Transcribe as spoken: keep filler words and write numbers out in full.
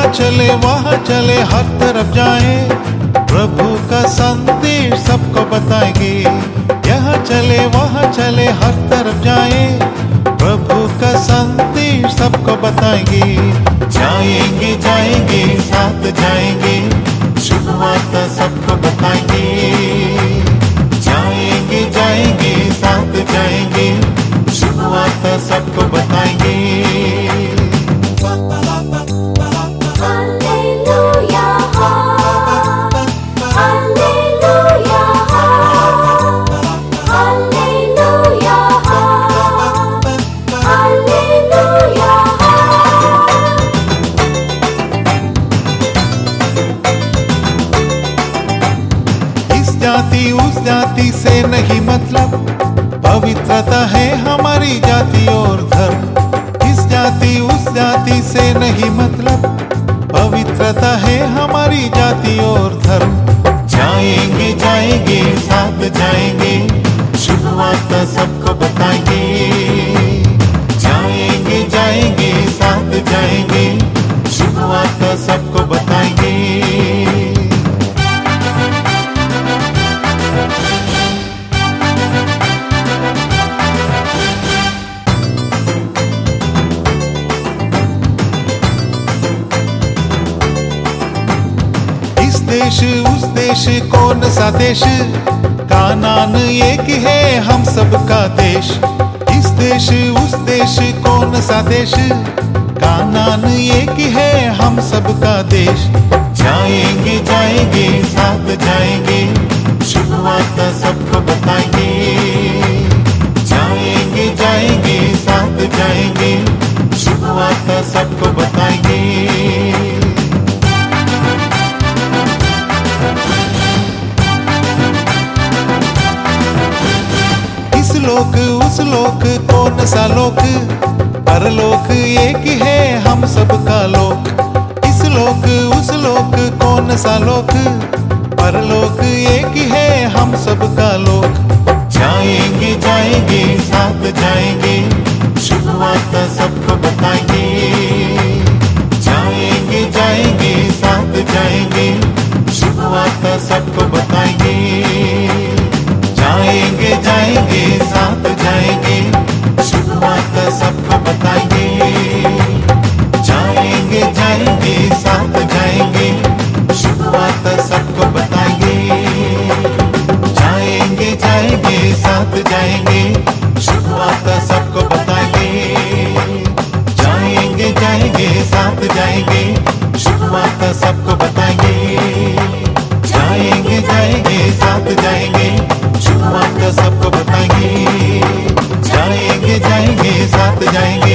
चले वहाँ चले हर तरफ जाए, प्रभु का संदेश सबको बताएंगे। यहाँ चले वहाँ चले हर तरफ जाए, प्रभु का संदेश सबको बताएंगे। जाएंगे जाएंगे साथ जाएंगे, शुरुआत सबको बताएंगे। जाएंगे जाएंगे साथ जाएंगे, शुरुआत सबको बताएंगे। जाति उस जाति से नहीं मतलब, पवित्रता है हमारी जाति और धर्म। इस जाति उस जाति से नहीं मतलब, पवित्रता है हमारी जाति और धर्म। जाएंगे जाएंगे साथ जाएंगे, शुरुआत सबको बताएंगे। जाएंगे जाएंगे साथ जाएंगे, शुरुआत सबको बताएंगे। देश उस देश कौन सा देश, कानान एक है हम सबका देश। इस देश उस देश कौन सा देश, कानान एक है हम सबका देश। जाएंगे जाएंगे साथ जाएंगे, शुरुआत सबको बताएंगे। जाएंगे जाएंगे साथ जाएंगे, शुरुआत सबको बताएंगे। लोक उस लोक कौन सा लोक, परलोक एक है हम सबका लोक। इस लोक उस लोक कौन सा लोक, परलोक एक है हम सबका लोक। जाएंगे जाएंगे साथ जाएंगे, शुरुआत सबको बताएंगे। जाएंगे जाएंगे साथ जाएंगे, शुरुआत सबको बताएंगे। जाएंगे जाएंगे साथ जाएंगे, शुरुआत सबको बताएंगे। जाएंगे जाएंगे साथ जाएंगे, शुरुआत सबको बताएंगे। जाएंगे जाएंगे साथ जाएंगे, शुरुआत सबको बताएंगे। जाएंगे जाएंगे साथ जाएंगे, शुरुआत सबको बताएंगे। जाएंगे जाएंगे साथ जाएंगे, शुरुआत सबको बताएंगे। जाएंगे जाएंगे साथ जाएंगे,